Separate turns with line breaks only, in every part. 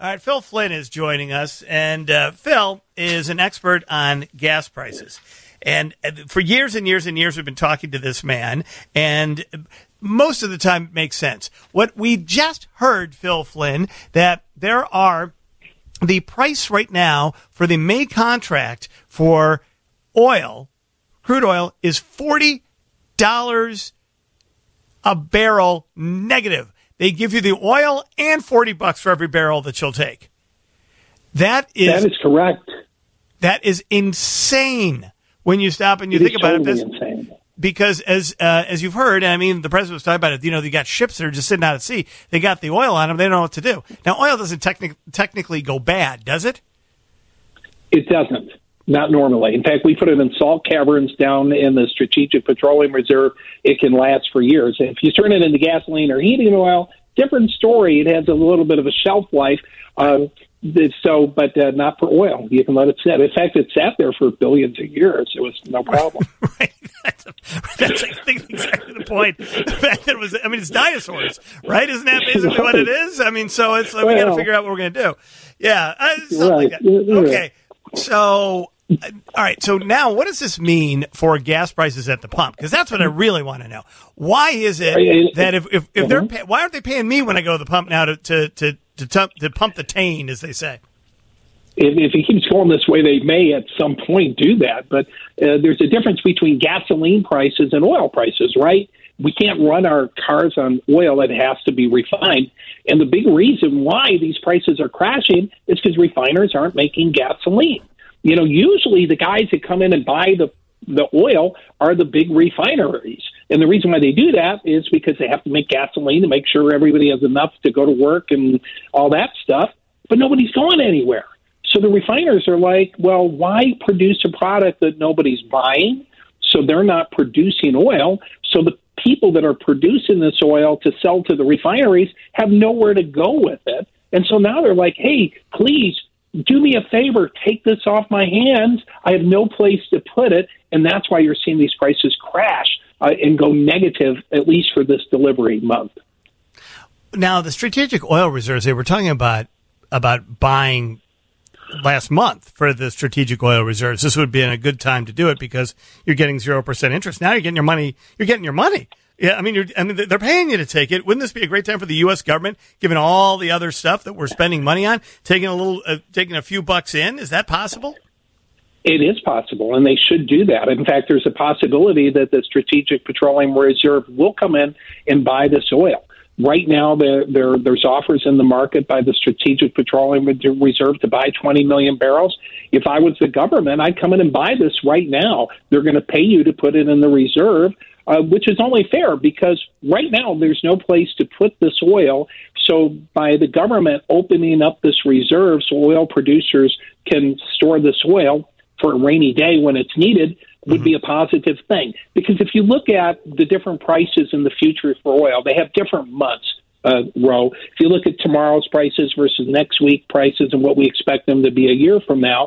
All right, Phil Flynn is joining us, and Phil is an expert on gas prices. And for years and years and years, we've been talking to this man, and most of the time it makes sense. What we just heard, Phil Flynn, that there are the price right now for the May contract for oil, crude oil, is $40 a barrel negative. They give you the oil and $40 for every barrel that you'll take. That is
correct.
That is insane when you stop and you think about it.
Insane.
Because as you've heard, I mean, the president was talking about it. You know, they got ships that are just sitting out at sea. They got the oil on them. They don't know what to do. Now, oil doesn't technically go bad, does it?
It doesn't. Not normally. In fact, we put it in salt caverns down in the Strategic Petroleum Reserve. It can last for years. If you turn it into gasoline or heating oil, different story. It has a little bit of a shelf life. But not for oil. You can let it sit. In fact, it sat there for billions of years. It was no problem.
Right. That's I think exactly the point. The fact that it's dinosaurs, right? Isn't that basically what it is? I mean, so it's we got to figure out what we're going to do. Yeah. Something like that. Okay. So, all right. So now what does this mean for gas prices at the pump? Because that's what I really want to know. Why is it that if they're why aren't they paying me when I go to the pump now to pump the tane, as they say?
If it keeps going this way, they may at some point do that. But there's a difference between gasoline prices and oil prices, right? We can't run our cars on oil. It has to be refined. And the big reason why these prices are crashing is because refiners aren't making gasoline. You know, usually the guys that come in and buy the oil are the big refineries. And the reason why they do that is because they have to make gasoline to make sure everybody has enough to go to work and all that stuff. But nobody's going anywhere. So the refiners are like, well, why produce a product that nobody's buying? So they're not producing oil. So the people that are producing this oil to sell to the refineries have nowhere to go with it. And so now they're like, hey, please do me a favor, take this off my hands. I have no place to put it. And that's why you're seeing these prices crash and go negative, at least for this delivery month.
Now, the strategic oil reserves, they were talking about buying last month for the strategic oil reserves. This would be a good time to do it because you're getting 0% interest. Now you're getting your money. Yeah, I mean, they're paying you to take it. Wouldn't this be a great time for the U.S. government, given all the other stuff that we're spending money on, taking a few bucks in? Is that possible?
It is possible, and they should do that. In fact, there's a possibility that the Strategic Petroleum Reserve will come in and buy this oil. Right now, there's offers in the market by the Strategic Petroleum Reserve to buy 20 million barrels. If I was the government, I'd come in and buy this right now. They're going to pay you to put it in the reserve, which is only fair because right now there's no place to put this oil. So by the government opening up this reserve so oil producers can store this oil for a rainy day when it's needed would be a positive thing. Because if you look at the different prices in the future for oil, they have different months, Ro. If you look at tomorrow's prices versus next week prices and what we expect them to be a year from now,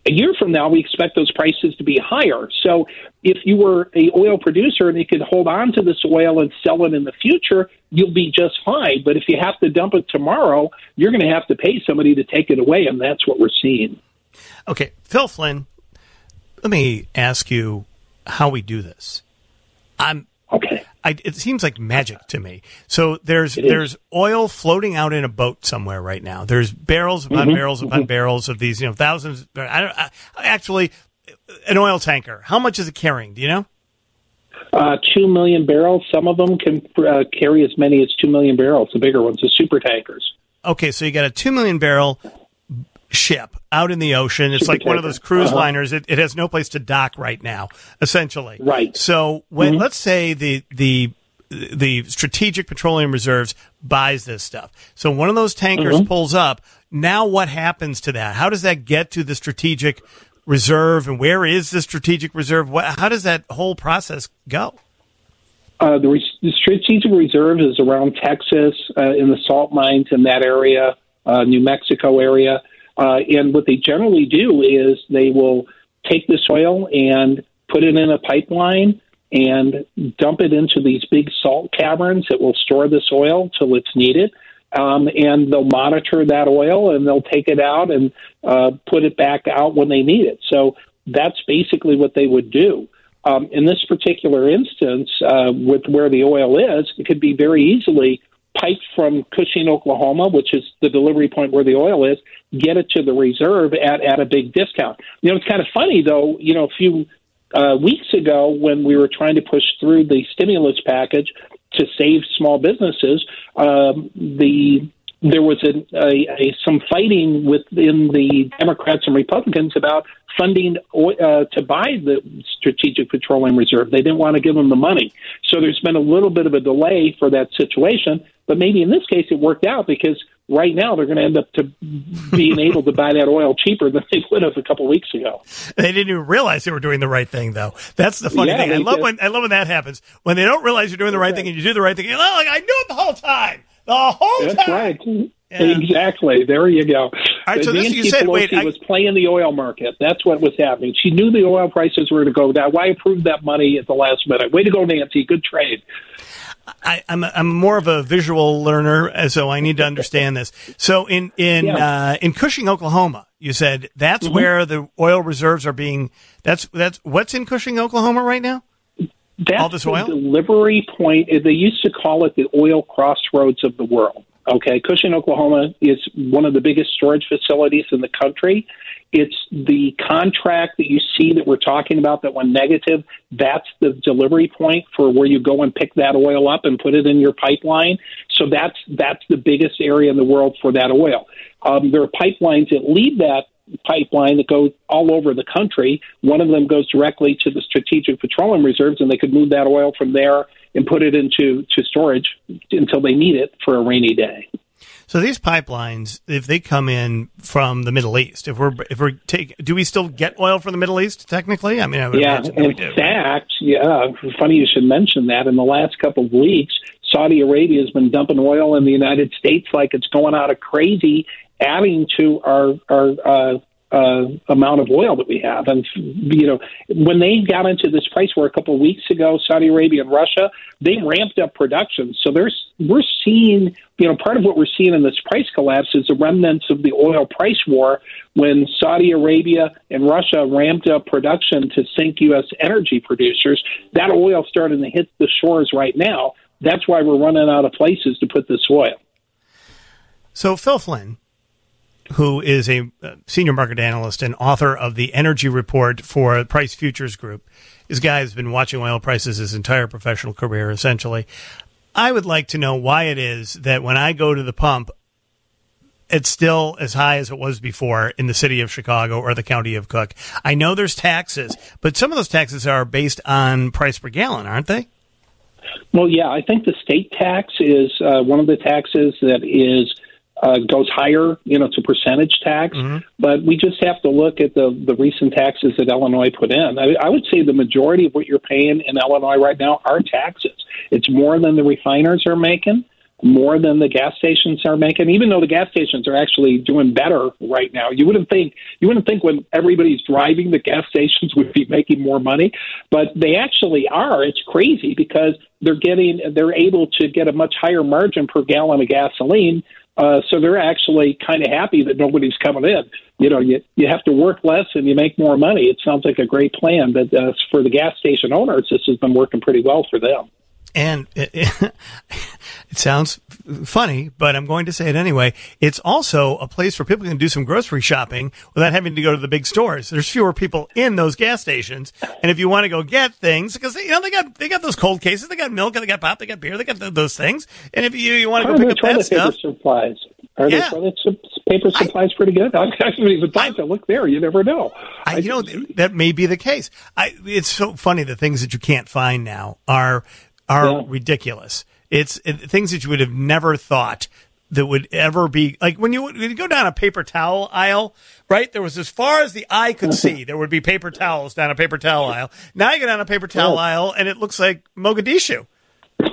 we expect those prices to be higher. So if you were a oil producer and you could hold on to this oil and sell it in the future, you'll be just fine. But if you have to dump it tomorrow, you're going to have to pay somebody to take it away, and that's what we're seeing.
Okay, Phil Flynn, let me ask you how we do this.
Okay.
It seems like magic to me. So there's oil floating out in a boat somewhere right now. There's barrels upon barrels upon barrels of these, thousands. Actually, an oil tanker. How much is it carrying? Do you know?
2 million barrels. Some of them can carry as many as 2 million barrels. The bigger ones, the super tankers.
Okay, so you got a 2 million barrel ship out in the ocean. It's like one of those cruise liners. It has no place to dock right now, essentially.
Right.
So when let's say the Strategic Petroleum Reserves buys this stuff. So one of those tankers pulls up. Now what happens to that? How does that get to the Strategic Reserve, and where is the Strategic Reserve? How does that whole process go?
The Strategic Reserve is around Texas, in the salt mines in that area, New Mexico area. And what they generally do is they will take this oil and put it in a pipeline and dump it into these big salt caverns that will store this oil till it's needed. and they'll monitor that oil and they'll take it out and put it back out when they need it. So that's basically what they would do. In this particular instance, with where the oil is, it could be very easily piped from Cushing, Oklahoma, which is the delivery point where the oil is, get it to the reserve at a big discount. It's kind of funny, though, a few weeks ago when we were trying to push through the stimulus package to save small businesses, there was some fighting within the Democrats and Republicans about funding to buy the Strategic Petroleum Reserve. They didn't want to give them the money. So there's been a little bit of a delay for that situation. But maybe in this case it worked out because right now they're going to end up to being able to buy that oil cheaper than they would have a couple of weeks ago.
They didn't even realize they were doing the right thing, though. That's the funny thing. I love when that happens. When they don't realize you're doing the right thing and you do the right thing. I knew it the whole time.
That's right. Yeah. Exactly. There you go.
All right, so
Nancy
you said,
Pelosi was playing the oil market. That's what was happening. She knew the oil prices were going to go down. Why approve that money at the last minute? Way to go, Nancy. Good trade.
I'm more of a visual learner, so I need to understand this. So in Cushing, Oklahoma, you said that's where the oil reserves are being. That's what's in Cushing, Oklahoma right now.
That's
all this oil?
The delivery point. They used to call it the oil crossroads of the world. Okay, Cushing, Oklahoma is one of the biggest storage facilities in the country. It's the contract that you see that we're talking about that went negative. That's the delivery point for where you go and pick that oil up and put it in your pipeline. So that's the biggest area in the world for that oil. There are pipelines that lead that pipeline that go all over the country. One of them goes directly to the Strategic Petroleum Reserves, and they could move that oil from there and put it into storage until they need it for a rainy day.
So these pipelines, if they come in from the Middle East, do we still get oil from the Middle East technically? I mean, I would imagine that we do.
In fact, funny you should mention that. In the last couple of weeks, Saudi Arabia has been dumping oil in the United States like it's going out of crazy, adding to our amount of oil that we have. And, when they got into this price war a couple of weeks ago, Saudi Arabia and Russia, they ramped up production. So we're seeing, part of what we're seeing in this price collapse is the remnants of the oil price war when Saudi Arabia and Russia ramped up production to sink U.S. energy producers. That oil starting to hit the shores right now. That's why we're running out of places to put this oil.
So Phil Flynn, who is a senior market analyst and author of the Energy Report for Price Futures Group. This guy has been watching oil prices his entire professional career, essentially. I would like to know why it is that when I go to the pump, it's still as high as it was before in the city of Chicago or the county of Cook. I know there's taxes, but some of those taxes are based on price per gallon, aren't they?
Well, yeah, I think the state tax is one of the taxes that is goes higher, it's a percentage tax, but we just have to look at the recent taxes that Illinois put in. I would say the majority of what you're paying in Illinois right now are taxes. It's more than the refiners are making, more than the gas stations are making, even though the gas stations are actually doing better right now. You wouldn't think when everybody's driving, the gas stations would be making more money, but they actually are. It's crazy because they're able to get a much higher margin per gallon of gasoline. So they're actually kind of happy that nobody's coming in. You have to work less and you make more money. It sounds like a great plan, but for the gas station owners, this has been working pretty well for them.
And it sounds funny, but I'm going to say it anyway. It's also a place where people can do some grocery shopping without having to go to the big stores. There's fewer people in those gas stations. And if you want to go get things, because they got those cold cases, they got milk, they got pop, they got beer, they got those things. And if you want to go pick up that stuff.
Supplies. Are the toilet paper supplies pretty good? I haven't even thought to look there. You never know.
That may be the case. It's so funny. The things that you can't find now are ridiculous. It's things that you would have never thought that would ever be like when you go down a paper towel aisle, right? There was as far as the eye could see, there would be paper towels down a paper towel aisle. Now you go down a paper towel aisle and it looks like Mogadishu.
It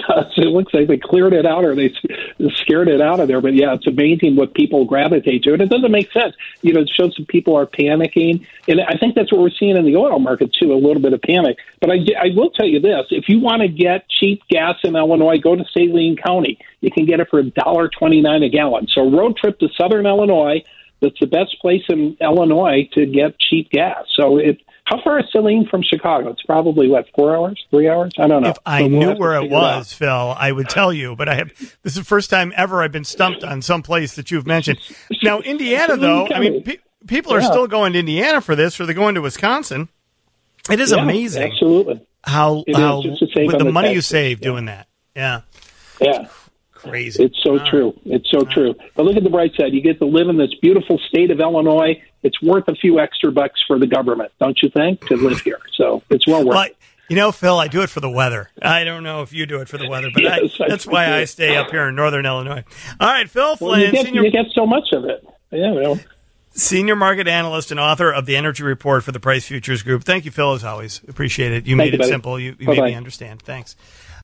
So it looks like they cleared it out or they scared it out of there. But yeah, it's amazing what people gravitate to. And it doesn't make sense. It shows that people are panicking. And I think that's what we're seeing in the oil market, too, a little bit of panic. But I will tell you this. If you want to get cheap gas in Illinois, go to Saline County. You can get it for $1.29 a gallon. So a road trip to southern Illinois, that's the best place in Illinois to get cheap gas. So how far is Saline from Chicago? It's probably, 4 hours, 3 hours? I don't know.
If I knew where it was, Phil, I would tell you. But this is the first time ever I've been stumped on some place that you've mentioned. Now, Indiana, though, I mean, people are still going to Indiana for this, or they're going to Wisconsin. It is amazing.
Absolutely.
How with the money you save doing that. Yeah.
Yeah.
Crazy.
It's so true. It's so true. But look at the bright side. You get to live in this beautiful state of Illinois. It's worth a few extra bucks for the government, don't you think, to live here? So it's well worth it.
Phil, I do it for the weather. I don't know if you do it for the weather, but that's why I stay up here in northern Illinois. All right, Phil Flynn.
You get so much of it. Yeah,
Senior market analyst and author of the Energy Report for the Price Futures Group. Thank you, Phil, as always. Appreciate it. You made it simple. You made me understand. Thanks.